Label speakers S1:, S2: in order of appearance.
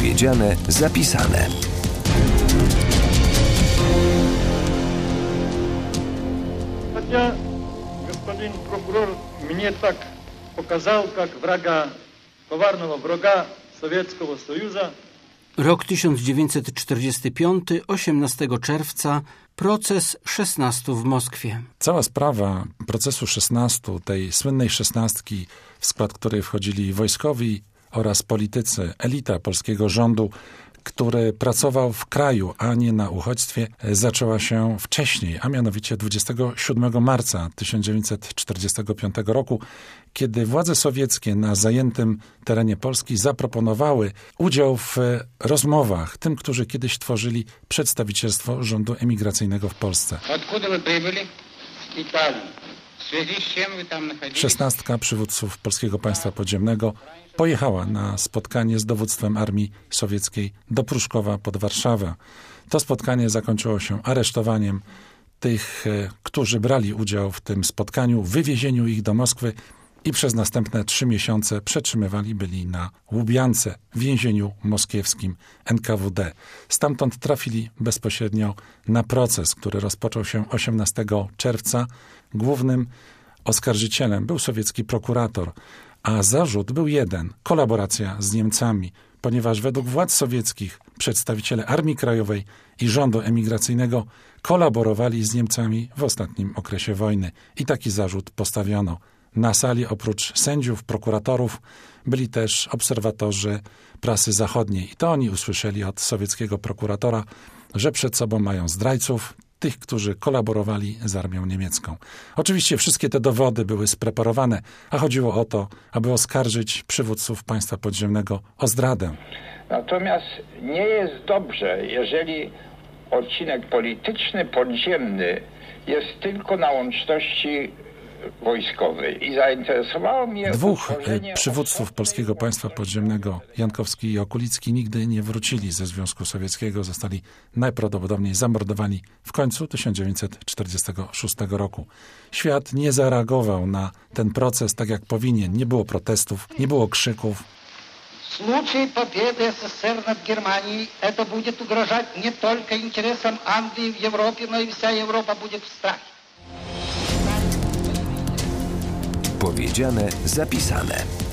S1: Powiedziane, zapisane.
S2: Хотя господин прокурор мне так показал, как коварного врага Советского Союза.
S3: Rok 1945, 18 czerwca, proces 16 w Moskwie.
S4: Cała sprawa procesu 16, tej słynnej szesnastki, w skład której wchodzili wojskowi oraz politycy, elita polskiego rządu, który pracował w kraju, a nie na uchodźstwie, zaczęła się wcześniej, a mianowicie 27 marca 1945 roku, kiedy władze sowieckie na zajętym terenie Polski zaproponowały udział w rozmowach tym, którzy kiedyś tworzyli przedstawicielstwo rządu emigracyjnego w Polsce.
S5: Откуда вы прибыли? Z Italii. W związku z czym wy tam nachodziliście?
S4: Szesnastka przywódców Polskiego Państwa Podziemnego pojechała na spotkanie z dowództwem armii sowieckiej do Pruszkowa pod Warszawę. To spotkanie zakończyło się aresztowaniem tych, którzy brali udział w tym spotkaniu, wywiezieniu ich do Moskwy i przez następne 3 miesiące przetrzymywani byli na Łubiance, w więzieniu moskiewskim NKWD. Stamtąd trafili bezpośrednio na proces, który rozpoczął się 18 czerwca. Głównym oskarżycielem był sowiecki prokurator, a zarzut był jeden – kolaboracja z Niemcami, ponieważ według władz sowieckich przedstawiciele Armii Krajowej i rządu emigracyjnego kolaborowali z Niemcami w ostatnim okresie wojny i taki zarzut postawiono. Na sali oprócz sędziów, prokuratorów byli też obserwatorzy prasy zachodniej i to oni usłyszeli od sowieckiego prokuratora, że przed sobą mają zdrajców, tych, którzy kolaborowali z armią niemiecką. Oczywiście wszystkie te dowody były spreparowane, a chodziło o to, aby oskarżyć przywódców państwa podziemnego o zdradę.
S6: Natomiast nie jest dobrze, jeżeli odcinek polityczny, podziemny jest tylko na łączności wojskowej. I zainteresowało mnie
S4: Dwóch przywódców Polskiego Państwa Podziemnego, Jankowski i Okulicki, nigdy nie wrócili ze Związku Sowieckiego. Zostali najprawdopodobniej zamordowani w końcu 1946 roku. Świat nie zareagował na ten proces tak jak powinien. Nie było protestów, nie było krzyków.
S5: В случае победы СССР над Германией это будет угрожать не только интересам Англии в Европе, но и вся Европа будет в страхе.
S1: Powiedziane, zapisane.